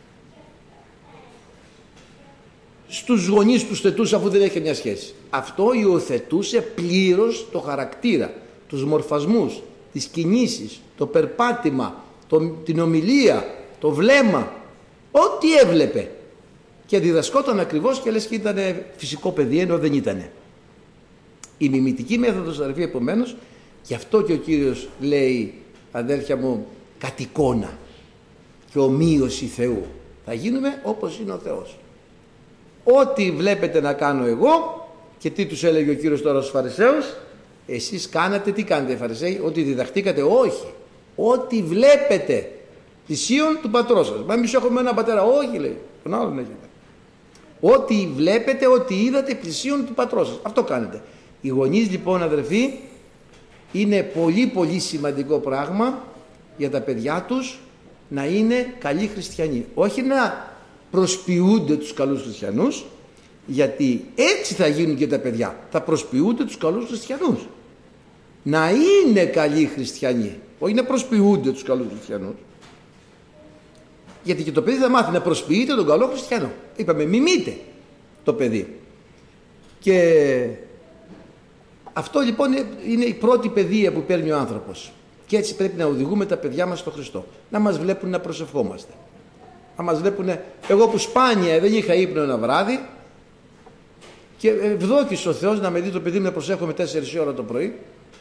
στους γονείς τους θετούς, αφού δεν έχει μια σχέση. Αυτό υιοθετούσε πλήρως το χαρακτήρα, τους μορφασμούς, τις κινήσεις, το περπάτημα, το, την ομιλία, το βλέμμα, ό,τι έβλεπε. Και διδασκόταν ακριβώς και λες και ήταν φυσικό παιδί, ενώ δεν ήτανε. Η μιμητική μέθοδος, αδερφοί, επομένως, γι' αυτό και ο Κύριος λέει, αδέρφια μου, κατ' εικόνα και ομοίωση Θεού. Θα γίνουμε όπως είναι ο Θεός. Ό,τι βλέπετε να κάνω εγώ, και τι τους έλεγε ο Κύριος τώρα στους Φαρισαίους, εσείς κάνατε, τι κάνετε οι Φαρισαίοι, ότι διδαχτήκατε, όχι. Ό,τι βλέπετε θυσίων του πατρός σας. Μα εμείς έχουμε έναν πατέρα, όχι λέει, τον άλλον έχετε. Ό,τι βλέπετε, ό,τι είδατε πλησίον του πατρός σας. Αυτό κάνετε. Οι γονείς λοιπόν, αδερφοί, είναι πολύ πολύ σημαντικό πράγμα για τα παιδιά τους να είναι καλοί χριστιανοί. Όχι να προσποιούνται τους καλούς χριστιανούς, γιατί έτσι θα γίνουν και τα παιδιά. Θα προσποιούνται τους καλούς χριστιανούς. Να είναι καλοί χριστιανοί, όχι να προσποιούνται τους καλούς χριστιανούς. Γιατί και το παιδί θα μάθει να προσποιείται τον καλό χριστιανό. Είπαμε, μιμείτε το παιδί. Και αυτό λοιπόν είναι η πρώτη παιδεία που παίρνει ο άνθρωπος. Και έτσι πρέπει να οδηγούμε τα παιδιά μας στο Χριστό. Να μας βλέπουν να προσευχόμαστε. Να μας βλέπουν, εγώ που σπάνια δεν είχα ύπνο ένα βράδυ, και ευδόκησε ο Θεός να με δει το παιδί μου να προσέχω με τέσσερις ώρα το πρωί.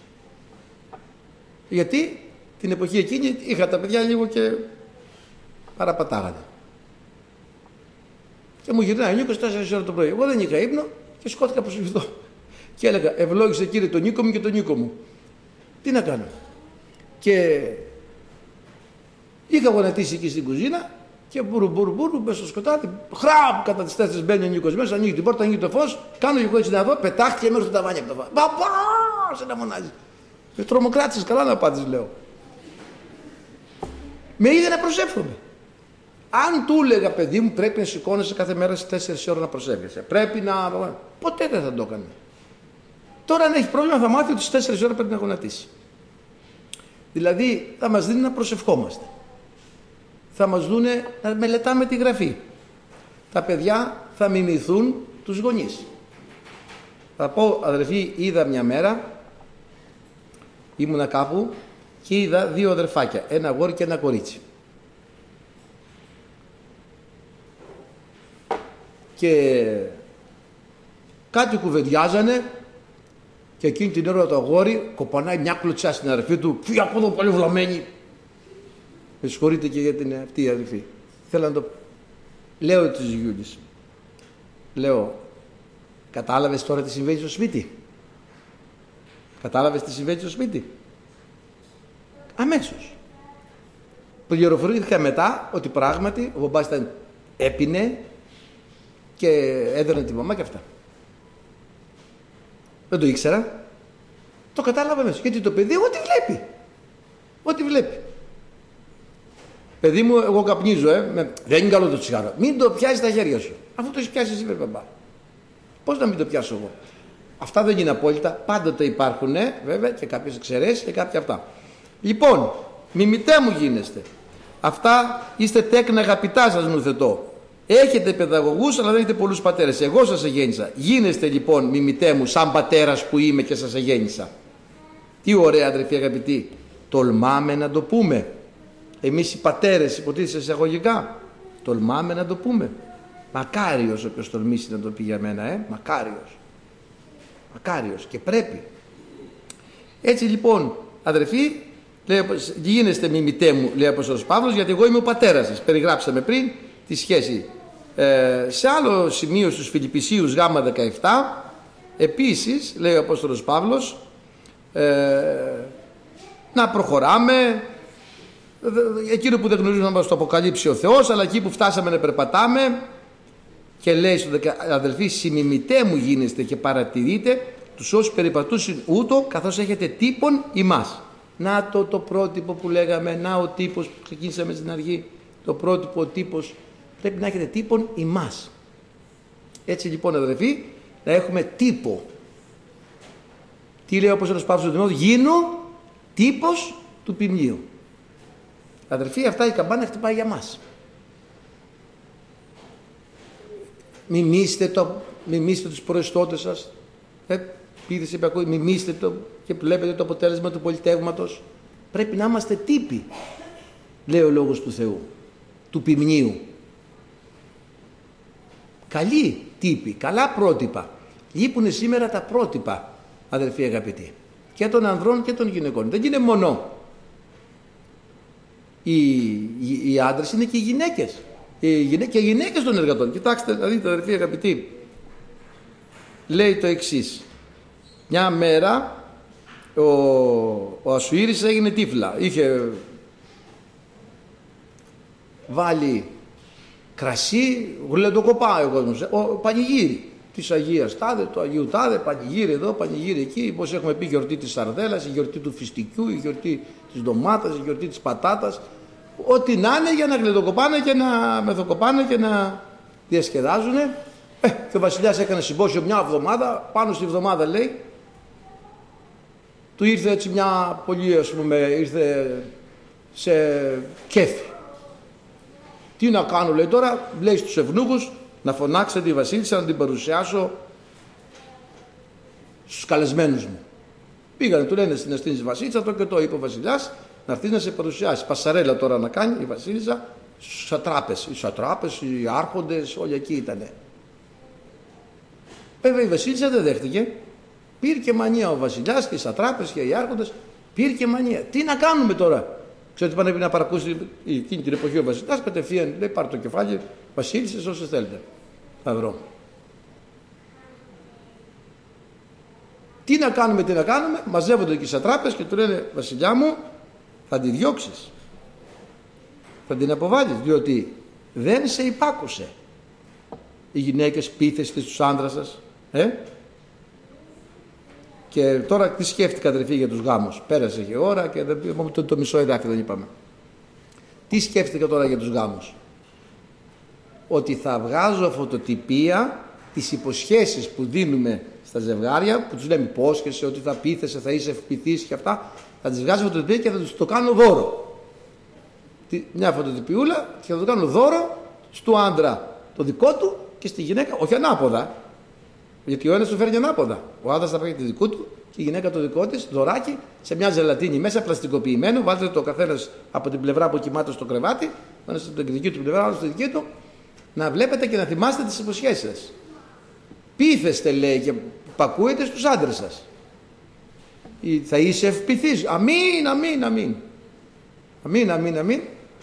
Γιατί την εποχή εκείνη είχα τα παιδιά λίγο και παραπατάγανε. Και μου γυρνάει ο Νίκος τέσσερις ώρα το πρωί. Εγώ δεν είχα ύπνο και σκότηκα να προσευχηθώ. Και έλεγα, ευλόγησε Κύριε τον Νίκο μου και τον Νίκο μου. Τι να κάνω. Και είχα γονατίσει εκεί στην κουζίνα και μπουρου μπουρου μπουρου μέσα στο σκοτάδι. Χραπ, κατά τις τέσσερις μπαίνει ο Νίκος μέσα, ανοίγει την πόρτα, ανοίγει το φως. Κάνω εγώ έτσι να δω, πετάχτηκε μέσα στο ταβάνι από το φως. Παπά, σε να μονάζει. Με τρομοκράτησες, καλά να πάτε, λέω. Με είδε να προσεύχομαι. Αν του έλεγα, παιδί μου, πρέπει να σηκώνεσαι κάθε μέρα στις τέσσερις ώρα να προσεύχεσαι. Πρέπει να. Ποτέ δεν θα το έκανε. Τώρα, αν έχει πρόβλημα, θα μάθει ότι στις τέσσερις ώρα πρέπει να γονατίσει. Δηλαδή, θα μας δίνει να προσευχόμαστε. Θα μας δούνε να μελετάμε τη γραφή. Τα παιδιά θα μιμηθούν τους γονείς. Θα πω, αδερφοί, είδα μια μέρα, ήμουνα κάπου και είδα δύο αδερφάκια, ένα αγόρι και ένα κορίτσι. Και κάτι κουβεντιάζανε και εκείνη την ώρα το αγόρι κοπανάει μια κλωτσιά στην αδερφή του. Φύγε από εδώ, πολύ βλαμμένη. Με συγχωρείτε και για την αυτή η αδερφή. Θέλω να το λέω της Γιούλης. Λέω, κατάλαβες τώρα τι συμβαίνει στο σπίτι. Κατάλαβες τι συμβαίνει στο σπίτι. Αμέσως. Πληροφορήθηκα μετά ότι πράγματι ο μπαμπάς ήταν έπινε και έδωνε τη μαμά και αυτά. Δεν το ήξερα. Το κατάλαβα αμέσως. Γιατί το παιδί ό,τι βλέπει. Ό,τι βλέπει. Παιδί μου, εγώ καπνίζω, ε. Δεν είναι καλό το τσιγάρο. Μην το πιάσεις στα χέρια σου. Αφού το έχει πιάσει εσύ, βέβαια, μπαμπά. Πώς να μην το πιάσω εγώ. Αυτά δεν είναι απόλυτα. Πάντοτε υπάρχουν, ε, βέβαια, και κάποιες εξαιρέσεις και κάποια αυτά. Λοιπόν, μιμητέ μου γίνεστε. Αυτά είστε τέκνα αγαπητά, σας νουθετώ. Έχετε παιδαγωγούς, αλλά δεν έχετε πολλούς πατέρες. Εγώ σας εγέννησα. Γίνεστε λοιπόν μιμητέ μου, σαν πατέρας που είμαι και σας εγέννησα. Τι ωραία, αδερφοί αγαπητοί. Τολμάμε να το πούμε. Εμείς οι πατέρες, υποτίθεται εισαγωγικά, τολμάμε να το πούμε. Μακάριος όποιος τολμήσει να το πει για μένα, ε. Μακάριος. Μακάριος. Και πρέπει. Έτσι λοιπόν, αδερφοί, λέει, γίνεστε μιμητέ μου, λέει ο Απόστολος Παύλος, γιατί εγώ είμαι ο πατέρας σας. Περιγράψαμε πριν τη σχέση. Ε, σε άλλο σημείο στους Φιλιππισίους γάμα δεκαεπτά, επίσης, λέει ο Απόστολος Παύλος, ε, να προχωράμε. Εκείνο που δεν γνωρίζουμε να μας το αποκαλύψει ο Θεός, αλλά εκεί που φτάσαμε να περπατάμε, και λέει στον αδελφοί, συμμιμητέ μου γίνεστε και παρατηρείτε τους όσους περιπατούσιν ούτω καθώς έχετε τύπον ημάς. Να το το πρότυπο που λέγαμε, να ο τύπος που ξεκίνησαμε στην αρχή, το πρότυπο, ο τύπος, πρέπει να έχετε τύπον ημάς. Έτσι λοιπόν, αδελφοί, να έχουμε τύπο. Τι λέει ο Απόστολος Παύλος στον Τιμόθεο, γίνω τύπος του ποιμνίου. Αδερφοί, αυτά η καμπάνα χτυπάει για μας. Μιμήστε, το, μιμήστε τους προεστώτες σας. Ε, πείτε είπε, ακούει, μιμήστε το και βλέπετε το αποτέλεσμα του πολιτεύματος. Πρέπει να είμαστε τύποι, λέει ο Λόγος του Θεού, του ποιμνίου. Καλοί τύποι, καλά πρότυπα. Λείπουν σήμερα τα πρότυπα, αδερφοί αγαπητοί, και των ανδρών και των γυναικών. Δεν είναι μόνο οι, οι, οι άντρες, είναι και οι γυναίκες. Οι γυναίκες και οι γυναίκες των εργατών. Κοιτάξτε, δείτε, αδερφοί αγαπητοί, λέει το εξής. Μια μέρα ο, ο Ασουήρης έγινε τύφλα. Είχε βάλει κρασί, γλεντοκοπάει ο κόσμος. Ο πανηγύρι της Αγίας Τάδε, του Αγίου Τάδε, πανηγύρι εδώ, πανηγύρι εκεί. Όπως έχουμε πει, γιορτή της σαρδέλας, η γιορτή του φιστικιού, η γιορτή της ντομάτας, η γιορτή της πατάτας. Ό,τι να είναι για να γλεντοκοπάνε και να μεθοκοπάνε και να διασκεδάζουν. Ε, και ο βασιλιάς έκανε συμπόσιο μια εβδομάδα. Πάνω στη εβδομάδα, λέει, του ήρθε έτσι μια πολύ, ας πούμε, ήρθε σε κέφι. Τι να κάνω, λέει, τώρα, λέει στους ευνούχους, να φωνάξω τη βασίλισσα να την παρουσιάσω στους καλεσμένους μου. Πήγανε, του λένε στην αστήνη της βασίλισσα, το και το είπε ο βασιλιάς, να έρθεις να σε παρουσιάσει. Πασαρέλα τώρα να κάνει η βασίλισσα στους σατράπες. Οι σατράπες, οι άρχοντες, όλοι εκεί ήτανε. Βέβαια η βασίλισσα δεν δέχτηκε. Πήρε και μανία ο βασιλιάς και οι σατράπες και οι άρχοντες. Πήρε και μανία. Τι να κάνουμε τώρα. Ξέρετε, πάνε να παρακούσει εκείνη την εποχή ο βασιλιάς. Κατευθείαν λέει: πάρε το κεφάλι, βασίλισσες όσες θέλετε. Θα βρω. Τι να κάνουμε, τι να κάνουμε. Μαζεύονται και οι σατράπες και του λένε: βασιλιά μου, θα τη διώξεις. Θα την αποβάλεις, διότι δεν σε υπάκουσε. Οι γυναίκες πείθεστε στους άντρας σας. Ε? Και τώρα τι σκέφτηκα, αδερφοί, για τους γάμους. Πέρασε και ώρα και δεν, το, το μισό εδάφιο δεν είπαμε. Τι σκέφτηκα τώρα για τους γάμους. Ότι θα βγάζω φωτοτυπία τις υποσχέσεις που δίνουμε στα ζευγάρια, που τους λέμε υπόσχεσαι, ότι θα πείθεσαι, θα είσαι ευπηθής και αυτά. Θα τις βγάζω φωτοτυπία και θα τους το κάνω δώρο. Μια φωτοτυπιούλα και θα το κάνω δώρο στο άντρα το δικό του και στη γυναίκα, όχι ανάποδα. Γιατί ο ένας του φέρνει ανάποδα. Ο άντρας θα πάρει τη δικού του και η γυναίκα το δικό της, δωράκι, σε μια ζελατίνη μέσα, πλαστικοποιημένο. Βάλτε το καθένας από την πλευρά που κοιμάται στο κρεβάτι, ένα στην δική του πλευρά, άλλο στη δική του, να βλέπετε και να θυμάστε τις υποσχέσεις σας. Πείθεστε, λέει, και πακούετε στους άντρες σας. Θα είσαι ευπηθής. Αμήν, αμήν, αμήν. Αμήν, αμήν, αμήν.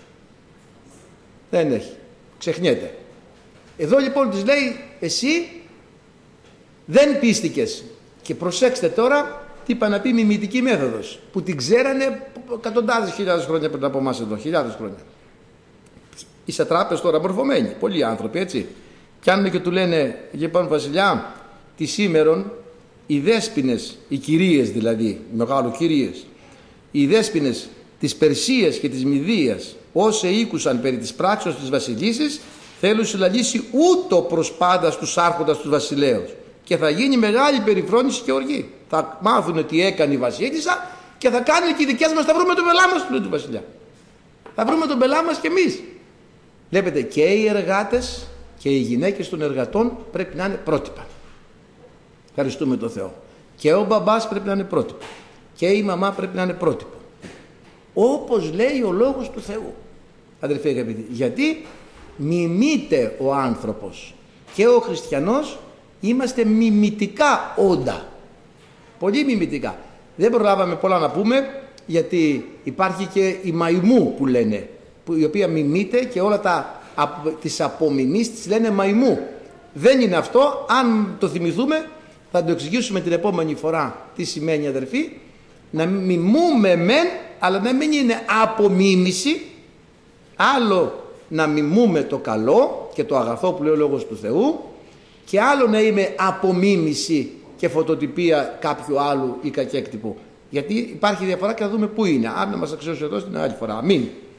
Δεν έχει. Ξεχνιέται. Εδώ λοιπόν της λέει, εσύ δεν πίστηκες. Και προσέξτε τώρα τι είπα να πει μιμητική μέθοδος, που την ξέρανε εκατοντάδες χιλιάδες χρόνια πριν από εμάς εδώ, χιλιάδες χρόνια. Οι σατράπες τώρα μορφωμένοι, πολλοί άνθρωποι, έτσι. Πιάνουν και του λένε, λοιπόν βασιλιά, τη σήμερον οι δέσποινες, οι κυρίες δηλαδή, μεγάλο κυρίες, οι δέσποινες της Περσίας και της Μηδίας, όσοι ήκουσαν περί της πράξεως της βασιλίσης, θέλουν συλλαλήσει ούτω προς πάντα στους άρχοντας του βασιλέως. Και θα γίνει μεγάλη περιφρόνηση και οργή. Θα μάθουν τι έκανε η βασίλισσα και θα κάνουν και οι δικές μας, θα βρούμε τον πελά μας, του λέει του βασιλιά. Θα βρούμε τον πελά μας κι εμείς. Βλέπετε, και οι εργάτες και οι γυναίκες των εργατών πρέπει να είναι πρότυπα. Ευχαριστούμε τον Θεό. Και ο μπαμπάς πρέπει να είναι πρότυπο. Και η μαμά πρέπει να είναι πρότυπο. Όπως λέει ο Λόγος του Θεού. Αδερφοί αγαπητοί, γιατί μιμείται ο άνθρωπος και ο χριστιανός, είμαστε μιμητικά όντα. Πολύ μιμητικά. Δεν προλάβαμε πολλά να πούμε, γιατί υπάρχει και η μαϊμού που λένε, που, η οποία μιμείται και όλα τα, τις απομιμήσεις τις λένε μαϊμού. Δεν είναι αυτό. Αν το θυμηθούμε θα το εξηγήσουμε την επόμενη φορά τι σημαίνει, αδερφοί. Να μιμούμε μεν, αλλά να μην είναι απομίμηση. Άλλο να μιμούμε το καλό και το αγαθό που λέει ο Λόγος του Θεού, και άλλο να είμαι απομίμηση και φωτοτυπία κάποιου άλλου ή κακέκτυπου. Γιατί υπάρχει διαφορά και θα δούμε πού είναι. Αν να μας αξιώσει εδώ στην άλλη φορά. Αμήν.